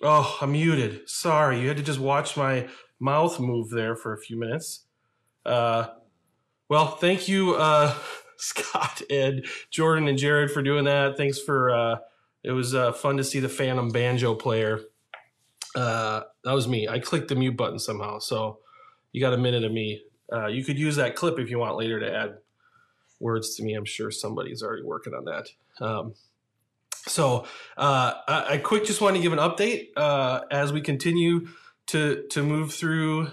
Oh, I'm muted. Sorry, you had to just watch my mouth move there for a few minutes. Uh, well, thank you, Scott and Jordan and Jared for doing that. Thanks for. It was fun to see the Phantom banjo player. That was me. I clicked the mute button somehow, so you got a minute of me. You could use that clip if you want later to add words to me. I'm sure somebody's already working on that. I quick just wanted to give an update as we continue to move through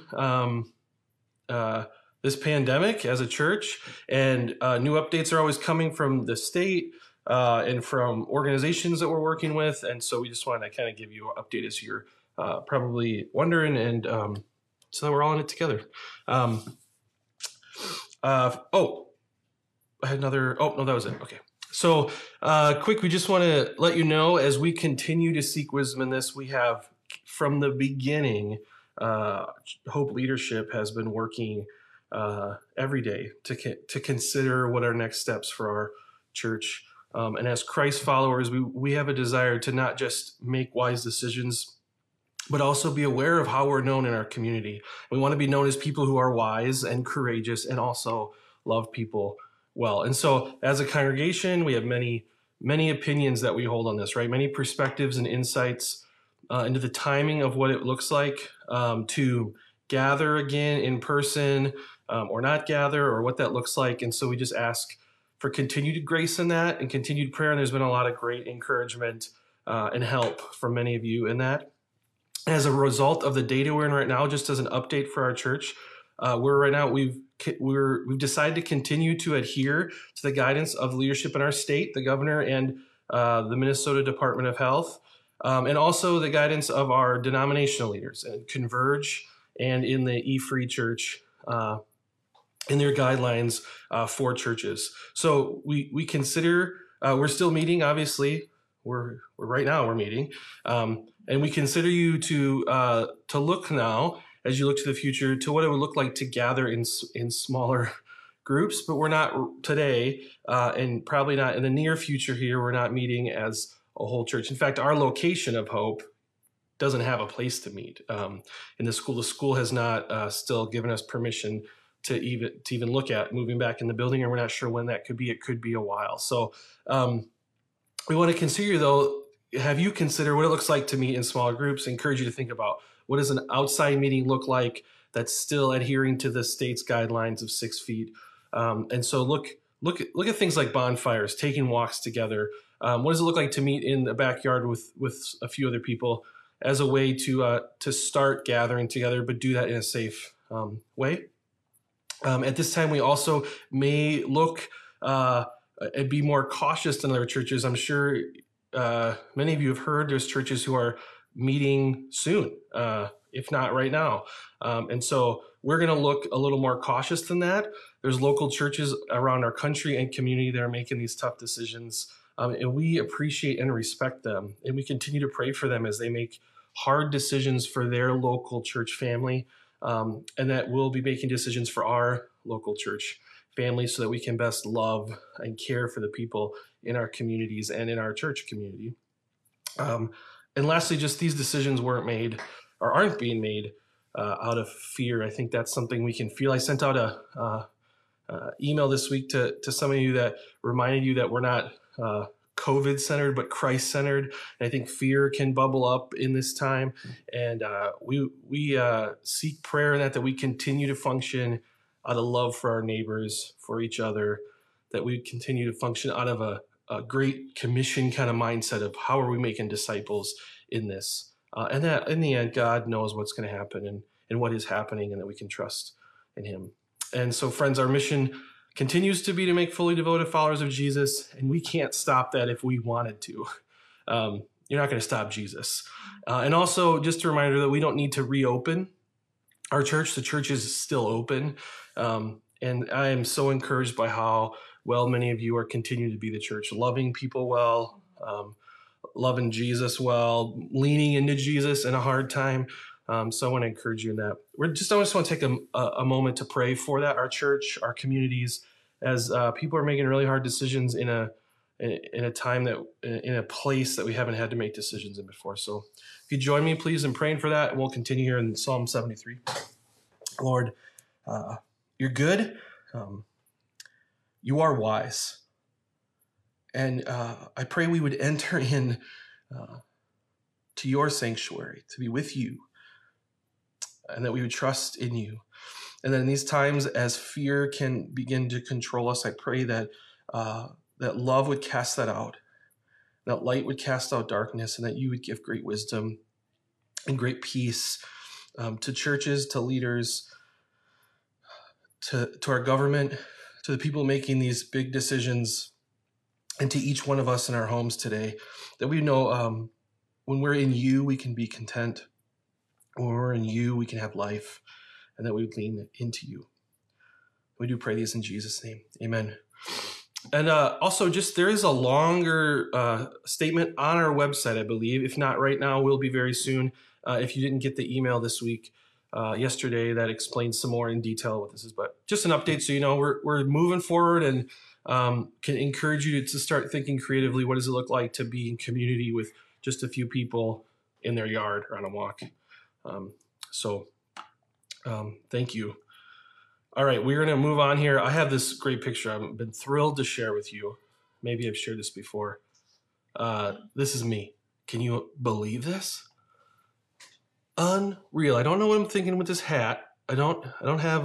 this pandemic as a church, and new updates are always coming from the state and from organizations that we're working with, and so we just wanted to kind of give you an update as you're probably wondering, and so that we're all in it together. I had another. Oh no, that was it. Okay. So, quick, we just want to let you know as we continue to seek wisdom in this, we have from the beginning, Hope Leadership has been working every day to consider what our next steps for our church. And as Christ followers, we have a desire to not just make wise decisions, but also be aware of how we're known in our community. We want to be known as people who are wise and courageous and also love people well. And so as a congregation, we have many opinions that we hold on this, right? Many perspectives and insights into the timing of what it looks like to gather again in person or not gather, or what that looks like. And so we just ask for continued grace in that and continued prayer. And there's been a lot of great encouragement and help from many of you in that. As a result of the data we're in right now, just as an update for our church, we've decided to continue to adhere to the guidance of leadership in our state, the governor and the Minnesota Department of Health, and also the guidance of our denominational leaders and Converge and in the E-Free Church in their guidelines for churches. So we consider we're still meeting. Obviously, we're right now we're meeting, and we consider you to look now, as you look to the future, to what it would look like to gather in smaller groups. But we're not today, and probably not in the near future here, we're not meeting as a whole church. In fact, our location of Hope doesn't have a place to meet in the school. The school has not still given us permission to even look at moving back in the building, and we're not sure when that could be. It could be a while. So we want to consider, though, have you consider what it looks like to meet in smaller groups. I encourage you to think about, what does an outside meeting look like that's still adhering to the state's guidelines of 6 feet? And so look at things like bonfires, taking walks together. What does it look like to meet in the backyard with a few other people as a way to start gathering together, but do that in a safe way? At this time, we also may look and be more cautious than other churches. I'm sure many of you have heard there's churches who are meeting soon, if not right now. And so we're going to look a little more cautious than that. There's local churches around our country and community that are making these tough decisions. And we appreciate and respect them. And we continue to pray for them as they make hard decisions for their local church family. And that we'll be making decisions for our local church family so that we can best love and care for the people in our communities and in our church community. And lastly, just these decisions weren't made or aren't being made out of fear. I think that's something we can feel. I sent out a email this week to some of you that reminded you that we're not COVID-centered, but Christ-centered. And I think fear can bubble up in this time. And we seek prayer in that we continue to function out of love for our neighbors, for each other, that we continue to function out of a great commission kind of mindset of how are we making disciples in this. And that in the end, God knows what's going to happen and what is happening, and that we can trust in him. And so, friends, our mission continues to be to make fully devoted followers of Jesus, and we can't stop that if we wanted to. You're not going to stop Jesus. And also, just a reminder that we don't need to reopen our church. The church is still open. And I am so encouraged by how well many of you are continuing to be the church, loving people well, loving Jesus well, leaning into Jesus in a hard time. So I want to encourage you in that. I just want to take a moment to pray for that, our church, our communities, as people are making really hard decisions in in a time that in a place that we haven't had to make decisions in before. So if you join me, please, in praying for that, and we'll continue here in Psalm 73. Lord, you're good. You are wise. And I pray we would enter in to your sanctuary, to be with you, and that we would trust in you. And then in these times, as fear can begin to control us, I pray that that love would cast that out, that light would cast out darkness, and that you would give great wisdom and great peace to churches, to leaders, to our government, to the people making these big decisions, and to each one of us in our homes today, that we know when we're in you, we can be content. When we're in you, we can have life, and that we would lean into you. We do pray these in Jesus' name. Amen. And also, just there is a longer statement on our website, I believe. If not right now, will be very soon. If you didn't get the email this week, yesterday, that explains some more in detail what this is. But just an update, so you know we're moving forward, and can encourage you to start thinking creatively. What does it look like to be in community with just a few people in their yard or on a walk? Thank you. All right, we're going to move on here. I have this great picture I've been thrilled to share with you. Maybe I've shared this before. This is me. Can you believe this? Unreal. I don't know what I'm thinking with this hat. I don't have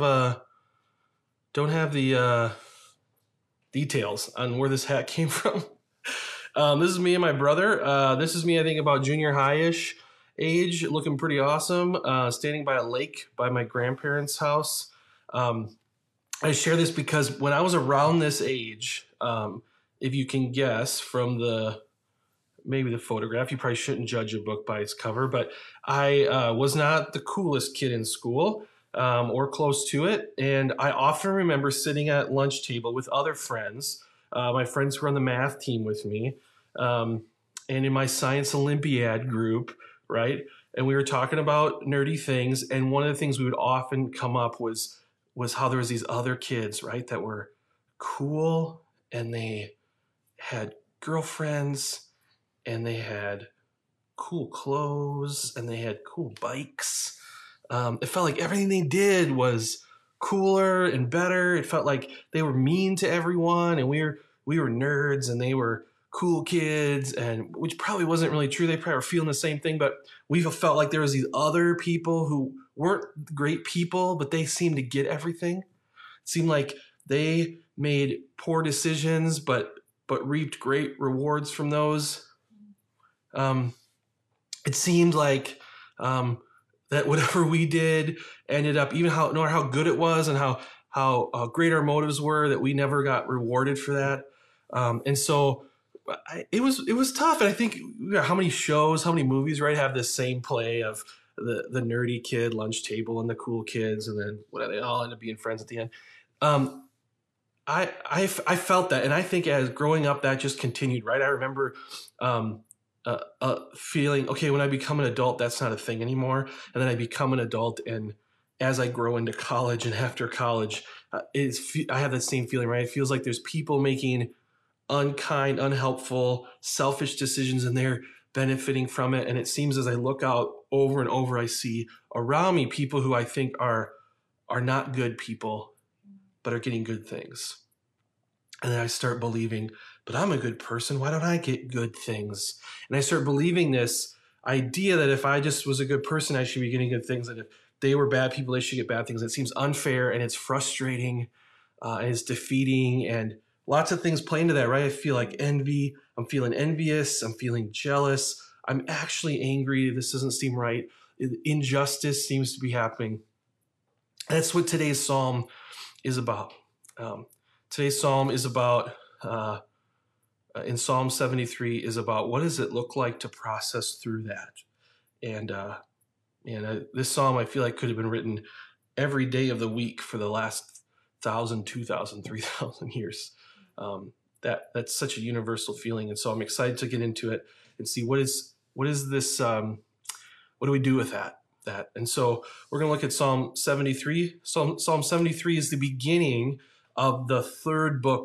the details on where this hat came from. This is me and my brother. This is me, I think, about junior high-ish age, looking pretty awesome, standing by a lake by my grandparents' house. I share this because when I was around this age, if you can guess from maybe the photograph, you probably shouldn't judge a book by its cover, but I was not the coolest kid in school or close to it. And I often remember sitting at lunch table with other friends, my friends who were on the math team with me, and in my science Olympiad group, right? And we were talking about nerdy things. And one of the things we would often come up was how there was these other kids, right, that were cool, and they had girlfriends, and they had cool clothes, and they had cool bikes. It felt like everything they did was cooler and better. It felt like they were mean to everyone, and we were nerds, and they were cool kids, and which probably wasn't really true. They probably were feeling the same thing, but we felt like there was these other people who weren't great people, but they seemed to get everything. It seemed like they made poor decisions, but reaped great rewards from those. It seemed like that whatever we did ended up, even no matter how good it was and how great our motives were, that we never got rewarded for that. And so it was tough. And I think how many movies, right, have this same play of the nerdy kid lunch table and the cool kids, and then they all end up being friends at the end. I felt that, and I think as growing up, that just continued, right? I remember feeling, okay, when I become an adult, that's not a thing anymore. And then I become an adult, and as I grow into college and after college, I have that same feeling, right? It feels like there's people making unkind, unhelpful, selfish decisions, and they're benefiting from it. And it seems as I look out over and over, I see around me people who I think are not good people, but are getting good things. And then I start believing, but I'm a good person. Why don't I get good things? And I start believing this idea that if I just was a good person, I should be getting good things. And if they were bad people, they should get bad things. It seems unfair, and it's frustrating, and it's defeating, and lots of things play into that, right? I feel like envy. I'm feeling envious. I'm feeling jealous. I'm actually angry. This doesn't seem right. Injustice seems to be happening. That's what today's psalm is about. Today's psalm is about, in Psalm 73, is about what does it look like to process through that. And this psalm, I feel like, could have been written every day of the week for the last 1,000, 2,000, 3,000 years. That's such a universal feeling. And so I'm excited to get into it and see what is this, what do we do with that? And so we're going to look at Psalm 73. Psalm 73 is the beginning of the third book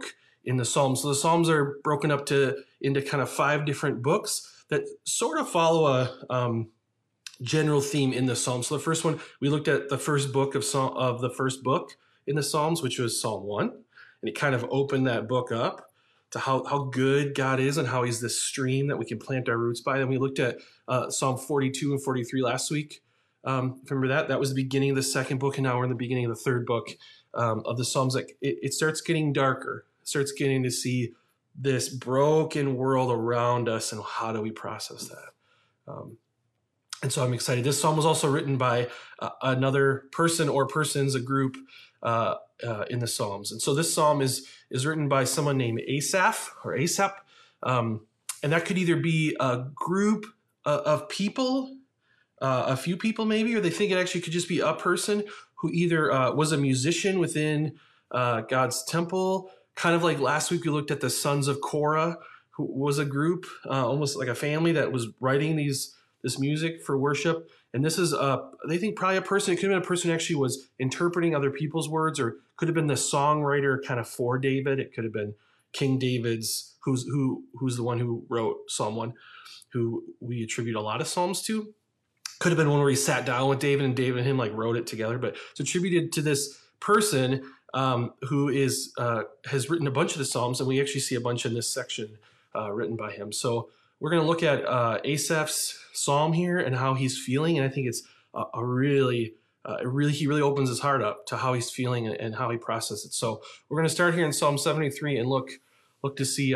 in the Psalms. So the Psalms are broken up into kind of 5 different books that sort of follow a general theme in the Psalms. So the first one, we looked at the first book of the first book in the Psalms, which was Psalm 1. And it kind of opened that book up to how good God is and how he's this stream that we can plant our roots by. Then we looked at Psalm 42 and 43 last week. Remember that? That was the beginning of the second book, and now we're in the beginning of the third book of the Psalms. Like it starts getting darker. It starts getting to see this broken world around us, and how do we process that? And so I'm excited. This psalm was also written by another person or persons, a group in the Psalms. And so this psalm is written by someone named Asaph or Asaph. And that could either be a group of people, a few people maybe, or they think it actually could just be a person who either was a musician within God's temple. Kind of like last week we looked at the sons of Korah, who was a group, almost like a family that was writing this music for worship. And this is, they think probably a person, it could have been a person who actually was interpreting other people's words, or could have been the songwriter kind of for David. It could have been King David's, who's the one who wrote Psalm 1, who we attribute a lot of Psalms to. Could have been one where he sat down with David and David and him like wrote it together, but it's attributed to this person who has written a bunch of the Psalms, and we actually see a bunch in this section written by him. So we're going to look at Asaph's psalm here and how he's feeling, and I think it's he really opens his heart up to how he's feeling and how he processes it. So we're going to start here in Psalm 73 and look to see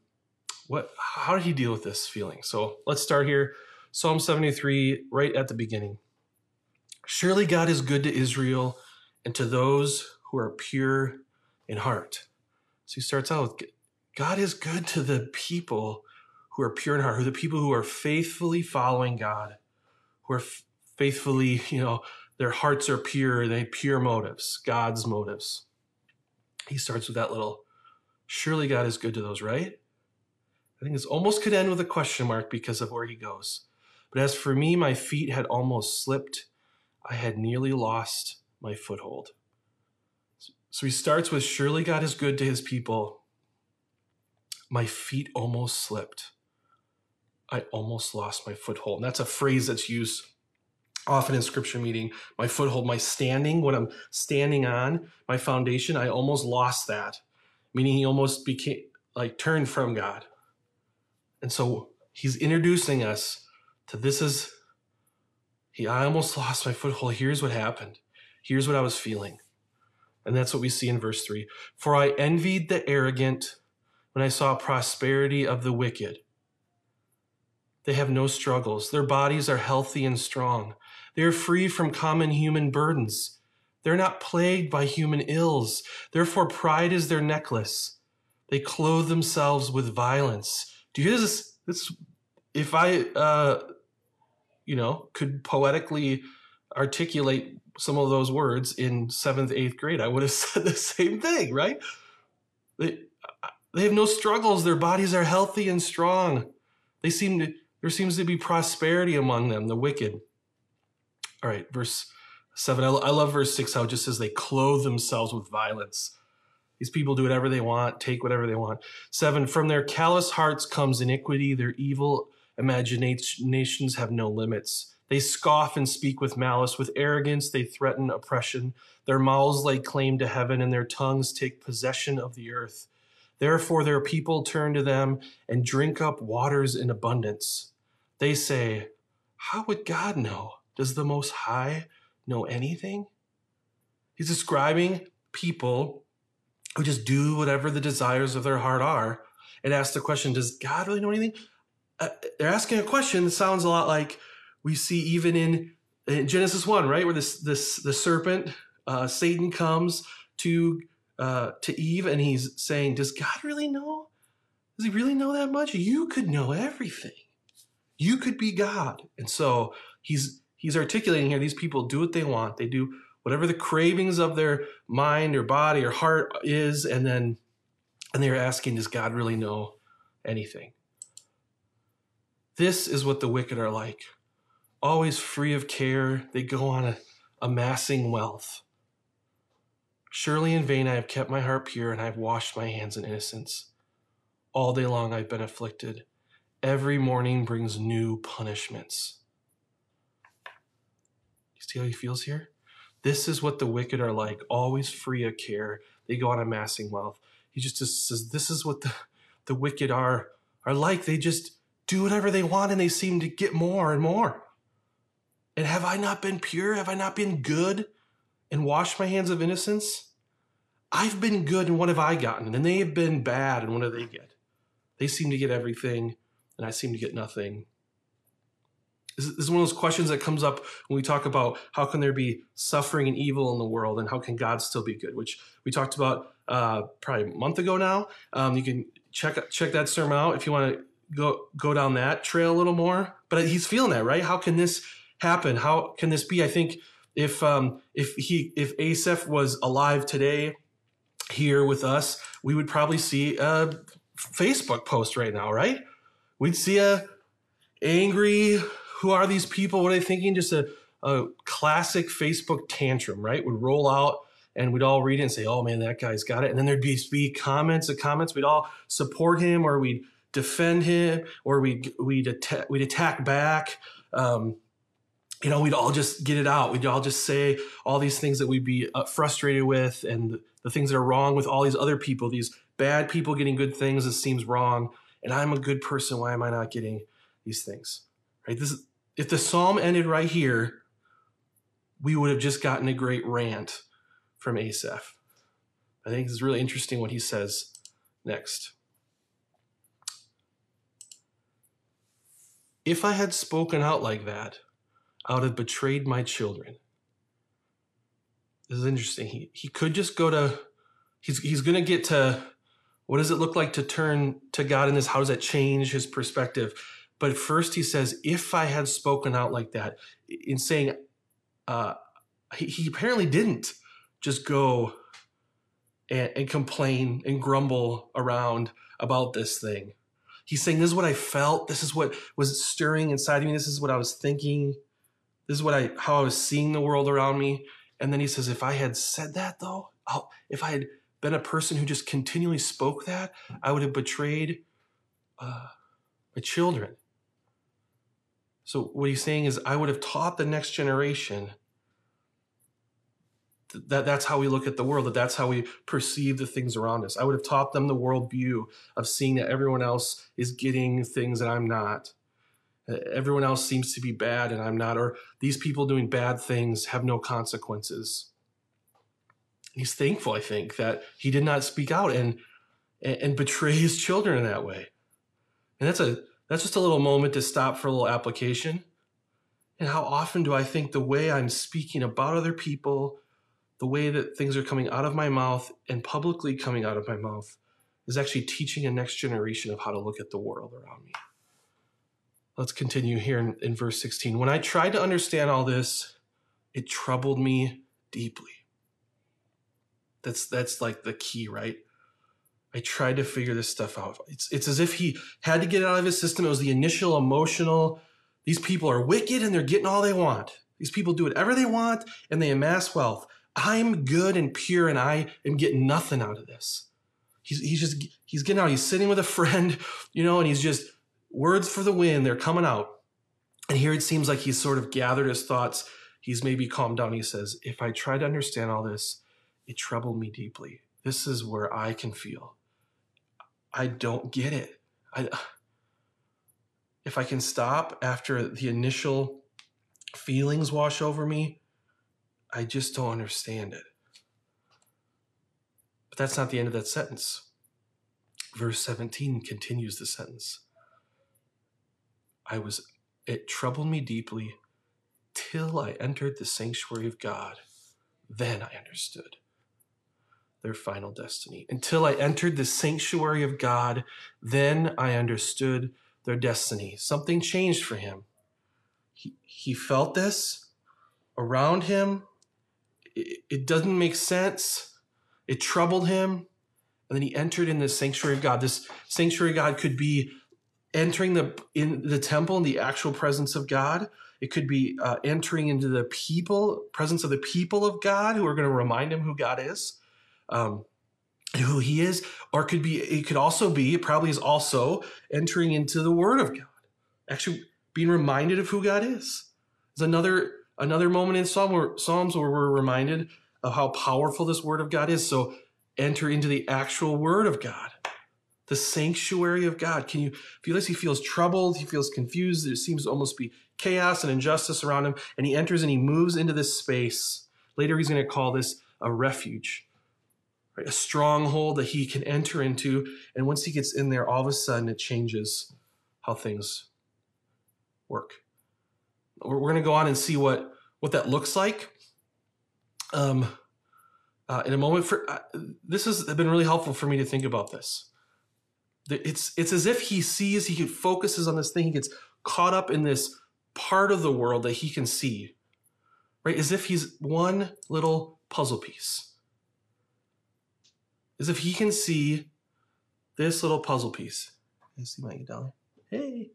how did he deal with this feeling. So let's start here, Psalm 73, right at the beginning. Surely God is good to Israel and to those who are pure in heart. So he starts out with, God is good to the people who are pure in heart, who are the people who are faithfully following God, who are faithfully, their hearts are pure, they have pure motives, God's motives. He starts with that little, surely God is good to those, right? I think this almost could end with a question mark because of where he goes. But as for me, my feet had almost slipped. I had nearly lost my foothold. So he starts with, surely God is good to his people. My feet almost slipped. I almost lost my foothold. And that's a phrase that's used often in scripture, meaning my foothold, my standing, what I'm standing on, my foundation. I almost lost that, meaning he almost became turned from God. And so he's introducing us to I almost lost my foothold. Here's what happened. Here's what I was feeling. And that's what we see in verse 3. For I envied the arrogant when I saw prosperity of the wicked. They have no struggles. Their bodies are healthy and strong. They are free from common human burdens. They're not plagued by human ills. Therefore, pride is their necklace. They clothe themselves with violence. Do you hear this? If I, could poetically articulate some of those words in 7th, 8th grade, I would have said the same thing, right? They have no struggles. Their bodies are healthy and strong. There seems to be prosperity among them, the wicked. All right, verse 7. I love verse 6, how it just says they clothe themselves with violence. These people do whatever they want, take whatever they want. 7, from their callous hearts comes iniquity. Their evil imaginations have no limits. They scoff and speak with malice. With arrogance, they threaten oppression. Their mouths lay claim to heaven, and their tongues take possession of the earth. Therefore, their people turn to them and drink up waters in abundance. They say, how would God know? Does the Most High know anything? He's describing people who just do whatever the desires of their heart are, and ask the question, does God really know anything? They're asking a question that sounds a lot like we see even in Genesis 1, right? Where the serpent, Satan, comes to Eve, and he's saying, does God really know? Does he really know that much? You could know everything. You could be God. And so he's articulating here, these people do what they want. They do whatever the cravings of their mind or body or heart is, and they're asking, does God really know anything? This is what the wicked are like. Always free of care. They go on amassing wealth. Surely in vain I have kept my heart pure, and I have washed my hands in innocence. All day long I've been afflicted. Every morning brings new punishments. You see how he feels here? This is what the wicked are like, always free of care. They go on amassing wealth. He just says, this is what the wicked are like. They just do whatever they want, and they seem to get more and more. And have I not been pure? Have I not been good and washed my hands of innocence? I've been good, and what have I gotten? And they have been bad, and what do they get? They seem to get everything, and I seem to get nothing. This is one of those questions that comes up when we talk about how can there be suffering and evil in the world, and how can God still be good, which we talked about probably a month ago now. You can check that sermon out if you want to go down that trail a little more. But he's feeling that, right? How can this happen? How can this be? I think if Asaph was alive today here with us, we would probably see a Facebook post right now, right? We'd see a angry, who are these people? What are they thinking? Just a classic Facebook tantrum, right? Would roll out, and we'd all read it and say, oh man, that guy's got it. And then there'd be comments. We'd all support him, or we'd defend him, or we'd attack back. We'd all just get it out. We'd all just say all these things that we'd be frustrated with, and the things that are wrong with all these other people, these bad people getting good things. It seems wrong. And I'm a good person. Why am I not getting these things? Right? If the psalm ended right here, we would have just gotten a great rant from Asaph. I think it's really interesting what he says next. If I had spoken out like that, I would have betrayed my children. This is interesting. He could just go to, he's going to get to, what does it look like to turn to God in this? How does that change his perspective? But first he says, if I had spoken out like that, in saying, he apparently didn't just go and complain and grumble around about this thing. He's saying, this is what I felt. This is what was stirring inside of me. This is what I was thinking. This is how I was seeing the world around me. And then he says, if I had said that though, if I had been a person who just continually spoke that, I would have betrayed my children. So what he's saying is, I would have taught the next generation that's how we look at the world, that's how we perceive the things around us. I would have taught them the worldview of seeing that everyone else is getting things that I'm not. Everyone else seems to be bad and I'm not, or these people doing bad things have no consequences. He's thankful, I think, that he did not speak out and betray his children in that way. And that's just a little moment to stop for a little application. And how often do I think the way I'm speaking about other people, the way that things are coming out of my mouth and publicly coming out of my mouth, is actually teaching a next generation of how to look at the world around me. Let's continue here in verse 16. When I tried to understand all this, it troubled me deeply. That's like the key, right? I tried to figure this stuff out. It's as if he had to get it out of his system. It was the initial emotional, these people are wicked and they're getting all they want. These people do whatever they want and they amass wealth. I'm good and pure and I am getting nothing out of this. He's getting out. He's sitting with a friend, and he's just, words for the wind, they're coming out. And here it seems like he's sort of gathered his thoughts. He's maybe calmed down. He says, if I try to understand all this, it troubled me deeply. This is where I can feel. I don't get it. If I can stop after the initial feelings wash over me, I just don't understand it. But that's not the end of that sentence. Verse 17 continues the sentence. It troubled me deeply till I entered the sanctuary of God. Then I understood their final destiny. Until I entered the sanctuary of God, then I understood their destiny. Something changed for him. He felt this around him. It doesn't make sense. It troubled him. And then he entered in the sanctuary of God. This sanctuary of God could be entering in the temple in the actual presence of God. It could be entering into the presence of the people of God who are going to remind him who God is. who he is, or it probably is also entering into the Word of God, actually being reminded of who God is. There's another moment in Psalms where we're reminded of how powerful this Word of God is. So enter into the actual Word of God, the sanctuary of God. Can you feel this? He feels troubled. He feels confused. There seems to almost be chaos and injustice around him. And he enters and he moves into this space. Later, he's going to call this a refuge, right? A stronghold that he can enter into. And once he gets in there, all of a sudden it changes how things work. We're going to go on and see what that looks like in a moment. This has been really helpful for me to think about this. It's as if he focuses on this thing. He gets caught up in this part of the world that he can see, right? As if he's one little puzzle piece. As if he can see this little puzzle piece. Let's see my dollar. Hey.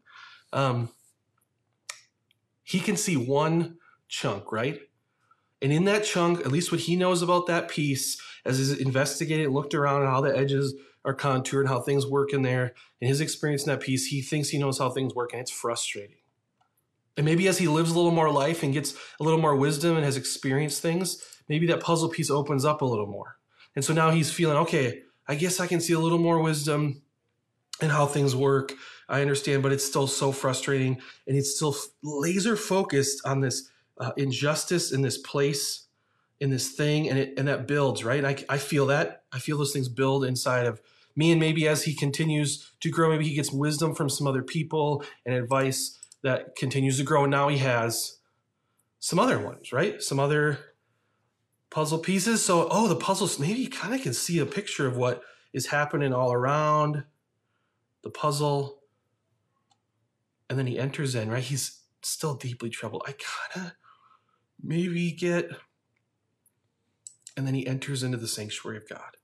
He can see one chunk, right? And in that chunk, at least what he knows about that piece, as he's investigated, looked around at how the edges are contoured, how things work in there, and his experience in that piece, he thinks he knows how things work, and it's frustrating. And maybe as he lives a little more life and gets a little more wisdom and has experienced things, maybe that puzzle piece opens up a little more. And so now he's feeling, okay, I guess I can see a little more wisdom in how things work. I understand, but it's still so frustrating. And it's still laser focused on this injustice in this place, in this thing. And that builds, right? I feel that. I feel those things build inside of me. And maybe as he continues to grow, maybe he gets wisdom from some other people and advice that continues to grow. And now he has some other ones, right? Some other puzzle pieces. So, the puzzles, maybe you kind of can see a picture of what is happening all around the puzzle. And then he enters in, right? He's still deeply troubled. I kind of maybe get, and then he enters into the sanctuary of God.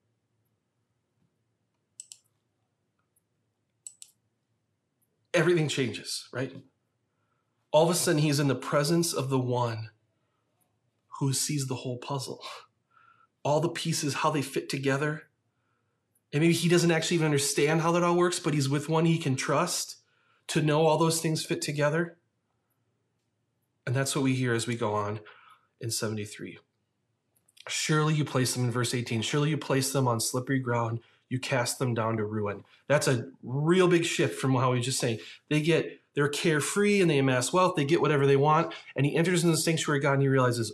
Everything changes, right? All of a sudden, he's in the presence of the one who sees the whole puzzle. All the pieces, how they fit together. And maybe he doesn't actually even understand how that all works, but he's with one he can trust to know all those things fit together. And that's what we hear as we go on in 73. Surely you place them in verse 18. Surely you place them on slippery ground. You cast them down to ruin. That's a real big shift from how he was just saying. They're carefree and they amass wealth. They get whatever they want. And he enters into the sanctuary of God and he realizes,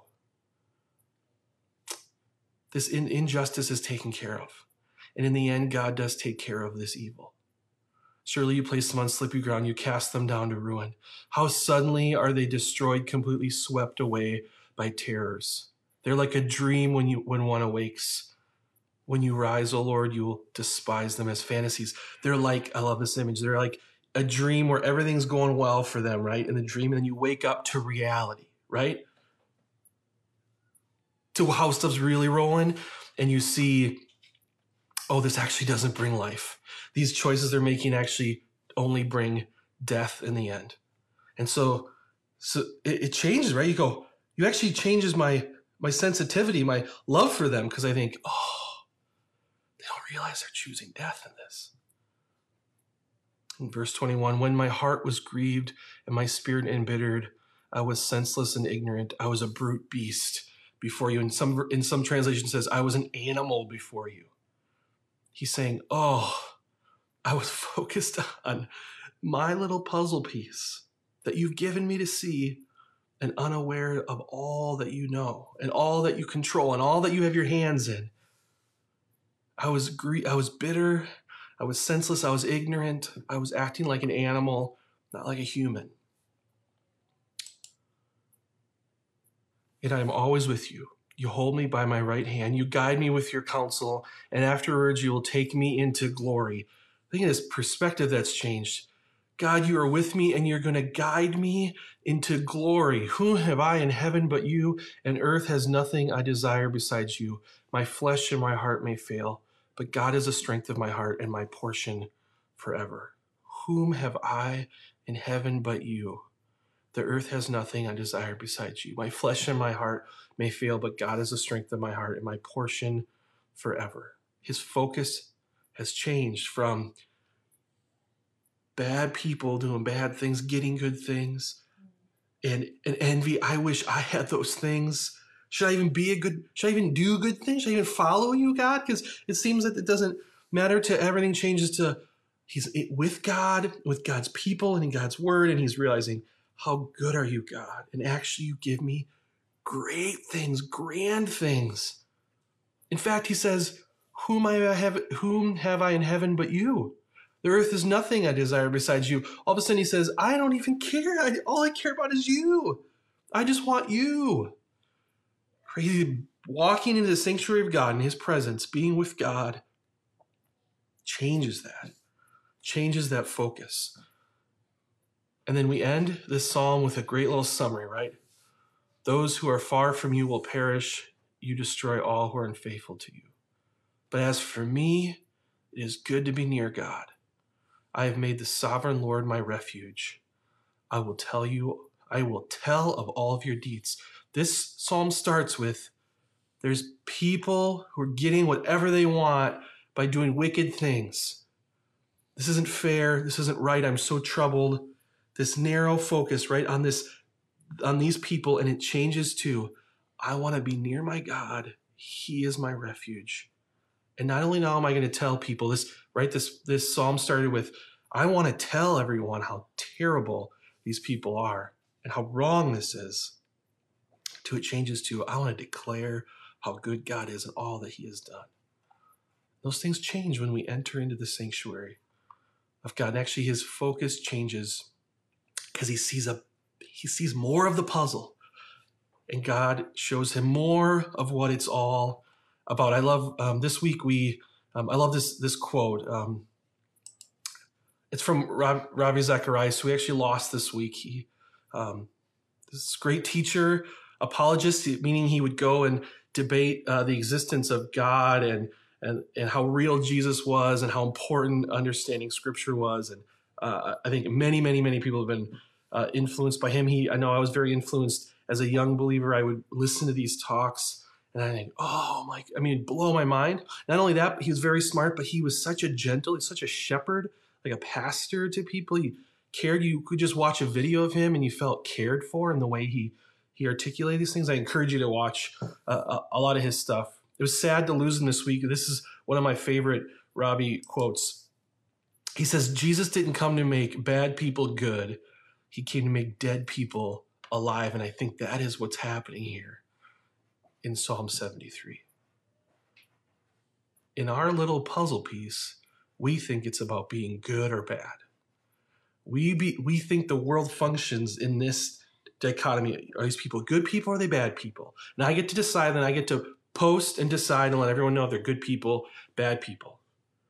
this injustice is taken care of. And in the end, God does take care of this evil. Surely you place them on slippery ground. You cast them down to ruin. How suddenly are they destroyed, completely swept away by terrors. They're like a dream when one awakes. When you rise, O Lord, you will despise them as fantasies. They're like, I love this image. They're like a dream where everything's going well for them, right? In the dream, and then you wake up to reality, right? To how stuff's really rolling, and you see, this actually doesn't bring life. These choices they're making actually only bring death in the end. And so it changes, right? You actually changes my sensitivity, my love for them, because I think, they don't realize they're choosing death in this. In verse 21, when my heart was grieved and my spirit embittered, I was senseless and ignorant. I was a brute beast before you. In some translation says, I was an animal before you. He's saying, I was focused on my little puzzle piece that you've given me to see and unaware of all that you know and all that you control and all that you have your hands in. I was bitter. I was senseless. I was ignorant. I was acting like an animal, not like a human. Yet I am always with you. You hold me by my right hand. You guide me with your counsel, and afterwards you will take me into glory. Think of this perspective that's changed. God, you are with me, and you're going to guide me into glory. Who have I in heaven but you? And earth has nothing I desire besides you. My flesh and my heart may fail, but God is the strength of my heart and my portion forever. Whom have I in heaven but you? The earth has nothing I desire besides you. My flesh and my heart may fail, but God is the strength of my heart and my portion forever. His focus has changed from bad people doing bad things, getting good things, and envy. I wish I had those things. Should I even do good things? Should I even follow you, God? Because it seems that it doesn't matter to everything changes to he's with God, with God's people, and in God's word, and he's realizing, how good are you, God? And actually, you give me great things, grand things. In fact, he says, whom have I in heaven but you? The earth is nothing I desire besides you. All of a sudden he says, I don't even care. All I care about is you. I just want you. Crazy. Walking into the sanctuary of God in his presence, being with God, changes that focus. And then we end this psalm with a great little summary, right? Those who are far from you will perish. You destroy all who are unfaithful to you. But as for me, it is good to be near God. I have made the sovereign Lord my refuge. I will tell of all of your deeds. This psalm starts with, there's people who are getting whatever they want by doing wicked things. This isn't fair. This isn't right. I'm so troubled. This narrow focus, right, on these people, and it changes to, I want to be near my God. He is my refuge. And not only now am I going to tell people this, right? This psalm started with, I want to tell everyone how terrible these people are and how wrong this is. To it changes to, I want to declare how good God is and all that he has done. Those things change when we enter into the sanctuary of God. And actually, his focus changes because he sees more of the puzzle, and God shows him more of what it's all about. I love this week I love this quote. It's from Ravi Zacharias, who we actually lost this week. He this great teacher, apologist, meaning he would go and debate the existence of God and how real Jesus was and how important understanding Scripture was. And I think many people have been influenced by him. I know I was very influenced as a young believer. I would listen to these talks and I think, it'd blow my mind. Not only that, but he was very smart, but he was such a shepherd, like a pastor to people. He cared. You could just watch a video of him and you felt cared for in the way he articulated these things. I encourage you to watch a lot of his stuff. It was sad to lose him this week. This is one of my favorite Robbie quotes. He says, Jesus didn't come to make bad people good. He came to make dead people alive. And I think that is what's happening here in Psalm 73. In our little puzzle piece, we think it's about being good or bad. We think the world functions in this dichotomy. Are these people good people or are they bad people? Now I get to decide, and I get to post and decide and let everyone know they're good people, bad people.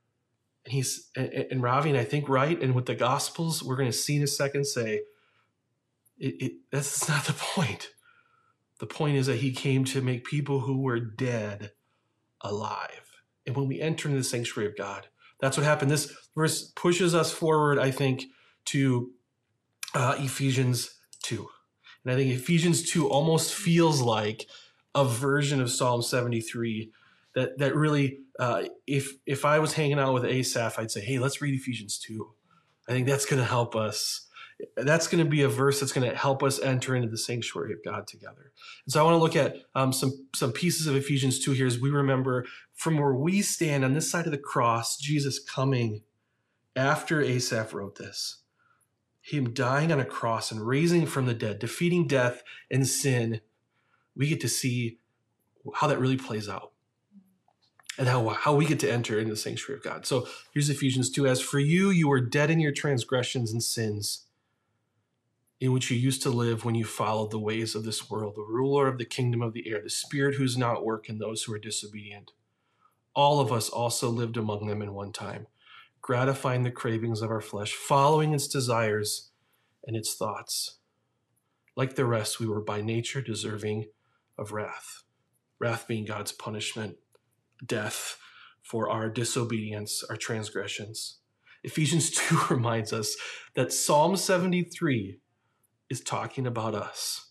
And Ravi, and I think right, and with the Gospels, we're going to see in a second say, that's not the point. The point is that he came to make people who were dead alive. And when we enter into the sanctuary of God, that's what happened. This verse pushes us forward, I think, to Ephesians 2. And I think Ephesians 2 almost feels like a version of Psalm 73 that really, if I was hanging out with Asaph, I'd say, hey, let's read Ephesians 2. I think that's going to help us. That's going to be a verse that's going to help us enter into the sanctuary of God together. And so I want to look at some pieces of Ephesians 2 here as we remember from where we stand on this side of the cross, Jesus coming after Asaph wrote this, him dying on a cross and raising from the dead, defeating death and sin. We get to see how that really plays out and how we get to enter into the sanctuary of God. So here's Ephesians 2. As for you, you were dead in your transgressions and sins, in which you used to live when you followed the ways of this world, the ruler of the kingdom of the air, the spirit who's now at work in those who are disobedient. All of us also lived among them in one time, gratifying the cravings of our flesh, following its desires and its thoughts. Like the rest, we were by nature deserving of wrath. Wrath being God's punishment, death for our disobedience, our transgressions. Ephesians 2 reminds us that Psalm 73 is talking about us.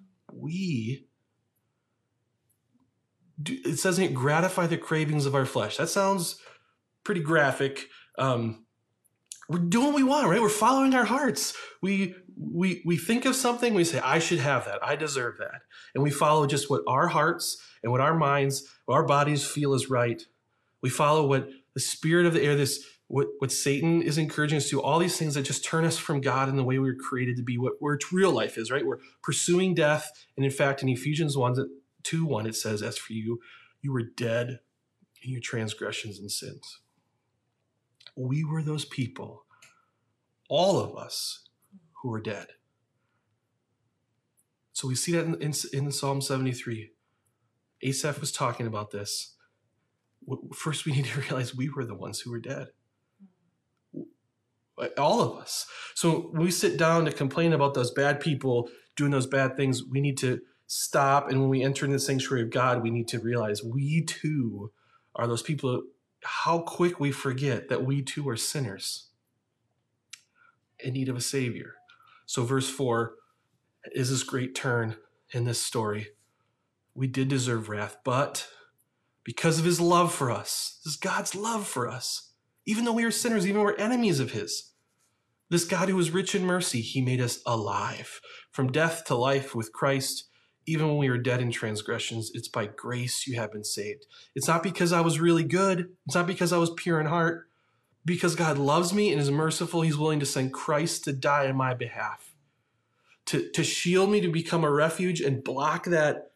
It says here, gratify the cravings of our flesh. That sounds pretty graphic. We're doing what we want, right? We're following our hearts. We think of something, we say, I should have that. I deserve that. And we follow just what our hearts and what our minds, what our bodies feel is right. We follow what the spirit of the air, what Satan is encouraging us to do, all these things that just turn us from God and the way we were created to be, where real life is, right? We're pursuing death. And in fact, in Ephesians 2:1, it says, as for you, you were dead in your transgressions and sins. We were those people, all of us, who were dead. So we see that in Psalm 73. Asaph was talking about this. First, we need to realize we were the ones who were dead. All of us. So when we sit down to complain about those bad people doing those bad things, we need to stop. And when we enter in the sanctuary of God, we need to realize we too are those people. How quick we forget that we too are sinners in need of a Savior. So verse 4 is this great turn in this story. We did deserve wrath, but because of his love for us, this is God's love for us, even though we are sinners, even though we're enemies of his, this God who was rich in mercy, he made us alive. From death to life with Christ, even when we were dead in transgressions, it's by grace you have been saved. It's not because I was really good. It's not because I was pure in heart. Because God loves me and is merciful, he's willing to send Christ to die on my behalf, to shield me, to become a refuge and block that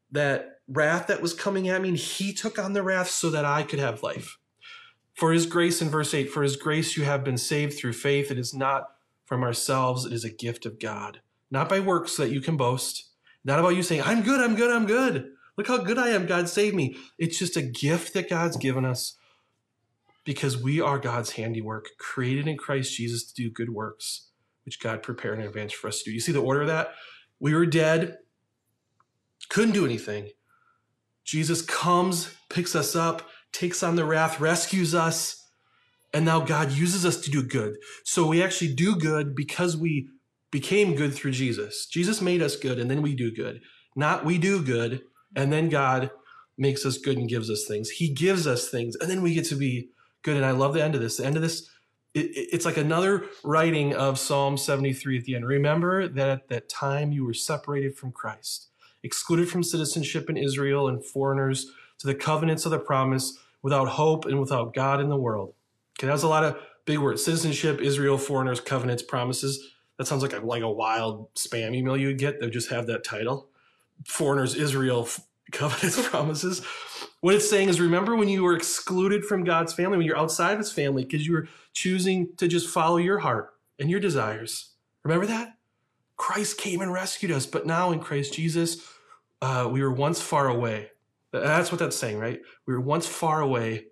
wrath that was coming at me. And he took on the wrath so that I could have life. For his grace, in verse 8, for his grace you have been saved through faith. It is not from ourselves. It is a gift of God, not by works so that you can boast. Not about you saying, I'm good, I'm good, I'm good. Look how good I am. God saved me. It's just a gift that God's given us because we are God's handiwork, created in Christ Jesus to do good works, which God prepared in advance for us to do. You see the order of that? We were dead, couldn't do anything. Jesus comes, picks us up, takes on the wrath, rescues us, and now God uses us to do good. So we actually do good because we became good through Jesus. Jesus made us good, and then we do good. Not we do good, and then God makes us good and gives us things. He gives us things, and then we get to be good. And I love the end of this. The end of this, it's like another writing of Psalm 73 at the end. Remember that at that time you were separated from Christ, excluded from citizenship in Israel and foreigners to the covenants of the promise, without hope and without God in the world. Okay, that was a lot of big words. Citizenship, Israel, foreigners, covenants, promises. That sounds like a wild spam email you would get that would just have that title. Foreigners, Israel, covenants, promises. What it's saying is, remember when you were excluded from God's family, when you're outside of his family because you were choosing to just follow your heart and your desires. Remember that? Christ came and rescued us, but now in Christ Jesus, we were once far away. That's what that's saying, right? We were once far away,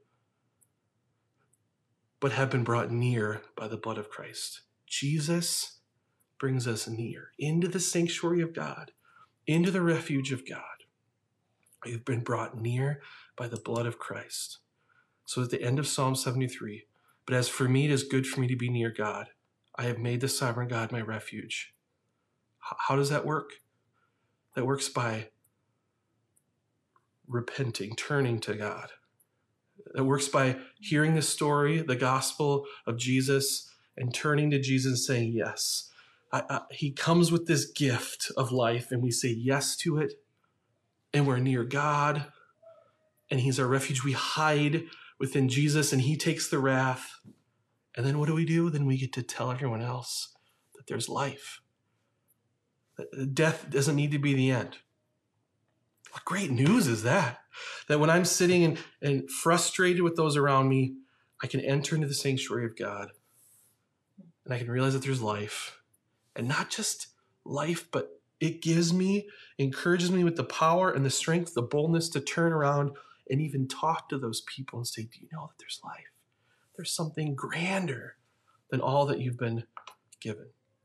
but have been brought near by the blood of Christ. Jesus brings us near into the sanctuary of God, into the refuge of God. We've been brought near by the blood of Christ. So at the end of Psalm 73, but as for me, it is good for me to be near God. I have made the sovereign God my refuge. How does that work? That works by repenting, turning to God. It works by hearing the story, the gospel of Jesus, and turning to Jesus and saying yes. He comes with this gift of life, and we say yes to it, and we're near God, and he's our refuge. We hide within Jesus, and he takes the wrath. And then what do? Then we get to tell everyone else that there's life. That death doesn't need to be the end. What great news is that? That when I'm sitting and frustrated with those around me, I can enter into the sanctuary of God, and I can realize that there's life. And not just life, but it encourages me with the power and the strength, the boldness to turn around and even talk to those people and say, do you know that there's life? There's something grander than all that you've been given.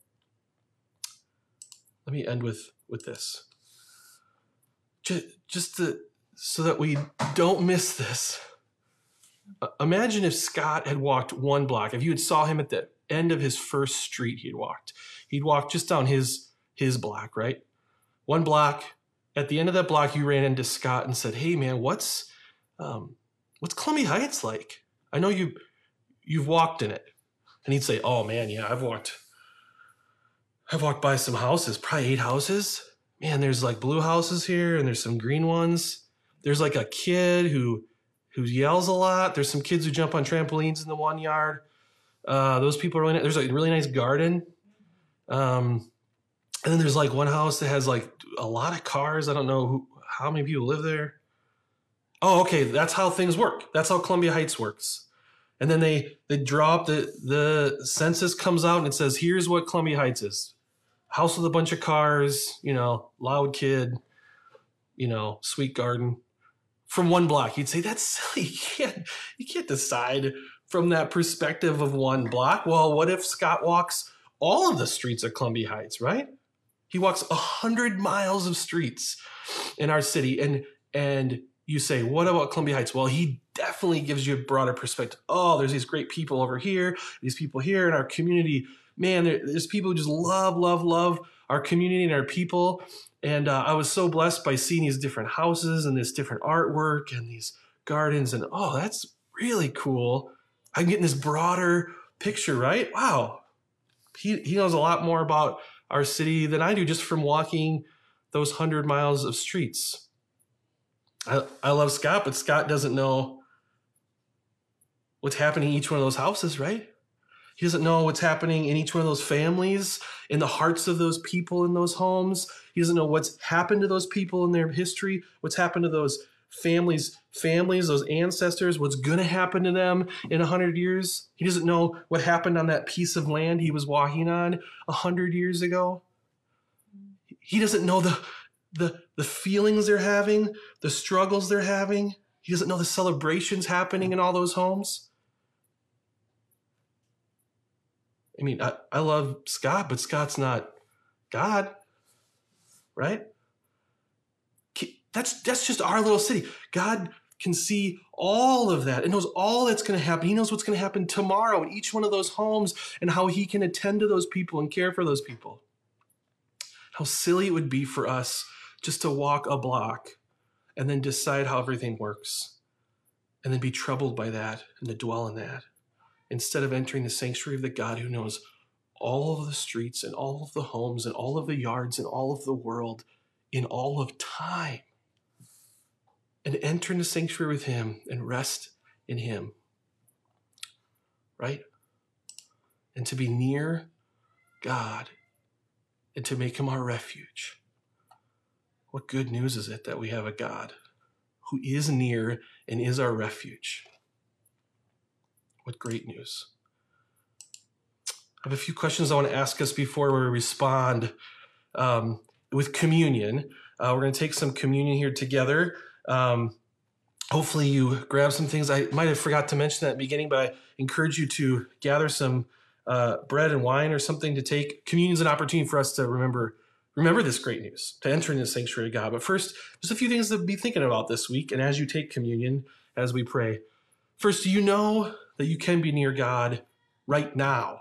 Let me end with this. So that we don't miss this. Imagine if Scott had walked one block. If you had saw him at the end of his first street he'd walked. He'd walked just down his block, right? One block. At the end of that block, you ran into Scott and said, "Hey, man, what's Columbia Heights like? I know you've walked in it." And he'd say, "Oh man, yeah, I've walked by some houses, probably 8 houses. Man, there's like blue houses here, and there's some green ones. There's like a kid who yells a lot. There's some kids who jump on trampolines in the one yard. Those people are really nice. There's a really nice garden. And then there's like one house that has like a lot of cars. I don't know how many people live there. Oh, okay, that's how things work. That's how Columbia Heights works." And then they draw up the census comes out and it says, "Here's what Columbia Heights is. House with a bunch of cars, loud kid, sweet garden." From one block, you'd say, "That's silly. You can't decide from that perspective of one block." Well, what if Scott walks all of the streets of Columbia Heights, right? He walks 100 miles of streets in our city. And you say, "What about Columbia Heights?" Well, he definitely gives you a broader perspective. Oh, there's these great people over here, these people here in our community. Man, there's people who just love our community and our people. And I was so blessed by seeing these different houses and this different artwork and these gardens. And oh, that's really cool. I'm getting this broader picture, right? Wow. He knows a lot more about our city than I do just from walking those 100 miles of streets. I love Scott, but Scott doesn't know what's happening in each one of those houses, right? He doesn't know what's happening in each one of those families, in the hearts of those people in those homes. He doesn't know what's happened to those people in their history, what's happened to those families, those ancestors, what's going to happen to them in 100 years. He doesn't know what happened on that piece of land he was walking on 100 years ago. He doesn't know the feelings they're having, the struggles they're having. He doesn't know the celebrations happening in all those homes. I mean, I love Scott, but Scott's not God, right? That's just our little city. God can see all of that and knows all that's going to happen. He knows what's going to happen tomorrow in each one of those homes and how he can attend to those people and care for those people. How silly it would be for us just to walk a block and then decide how everything works and then be troubled by that and to dwell in that, instead of entering the sanctuary of the God who knows all of the streets and all of the homes and all of the yards and all of the world in all of time, and enter into the sanctuary with him and rest in him, right? And to be near God and to make him our refuge. What good news is it that we have a God who is near and is our refuge? What great news. I have a few questions I want to ask us before we respond with communion. We're going to take some communion here together. Hopefully you grab some things. I might have forgot to mention that at the beginning, but I encourage you to gather some bread and wine or something to take. Communion is an opportunity for us to remember this great news, to enter into the sanctuary of God. But first, just a few things to be thinking about this week. And as you take communion, as we pray, first, do you know that you can be near God right now?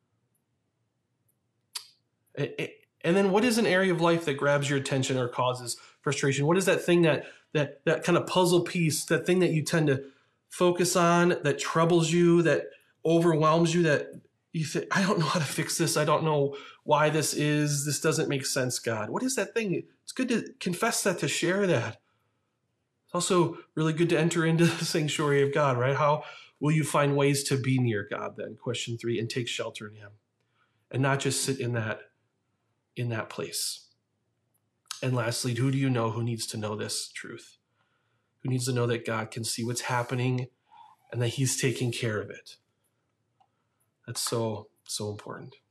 And then what is an area of life that grabs your attention or causes frustration? What is that thing that kind of puzzle piece, that thing that you tend to focus on, that troubles you, that overwhelms you, that you think, I don't know how to fix this. I don't know why this doesn't make sense, God. What is that thing? It's good to confess that, to share that. It's also really good to enter into the sanctuary of God, right? How will you find ways to be near God then? Question 3, and take shelter in him and not just sit in that place. And lastly, who do you know who needs to know this truth? Who needs to know that God can see what's happening and that he's taking care of it? That's so, so important.